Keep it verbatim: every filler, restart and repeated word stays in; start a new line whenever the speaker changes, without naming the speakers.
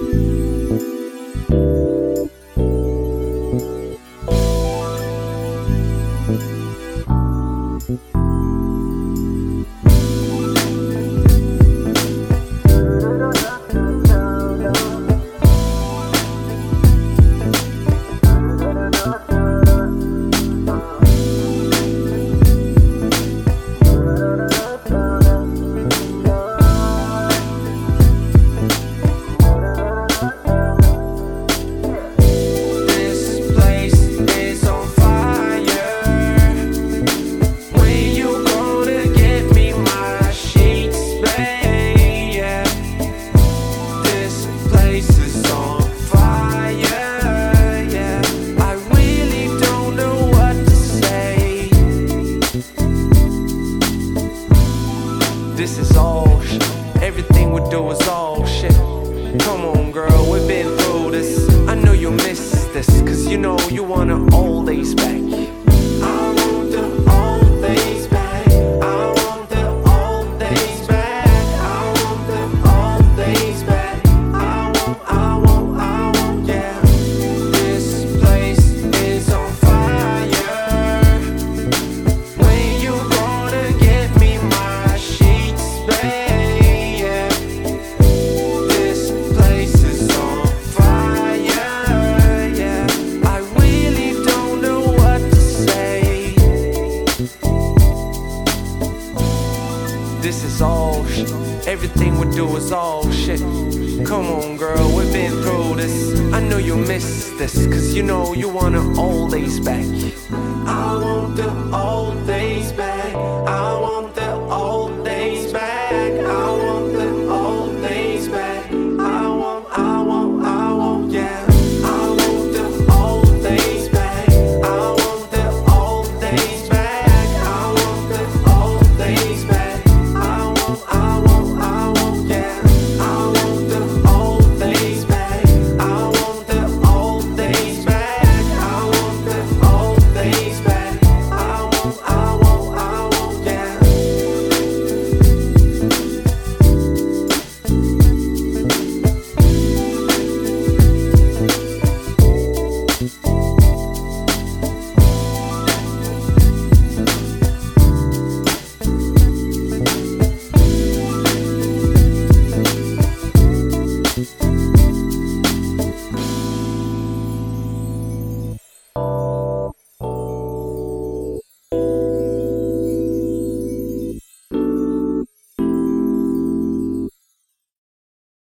This is all shit. Everything we do is all shit. Come on, girl, we've been through this. I know you miss this, cause you know you want the old days back. I want the old days back. I want the old days back. I want the old days back. I want, I want, I want, yeah. This place is on fire. When you gonna get me my sheets, babe? Yeah. This place is on fire, yeah. I really don't know what to say. This is all shit. Everything we do is all shit. Come on, girl, we've been through this. I know you miss this, cause you know you want the old days back. I want the old days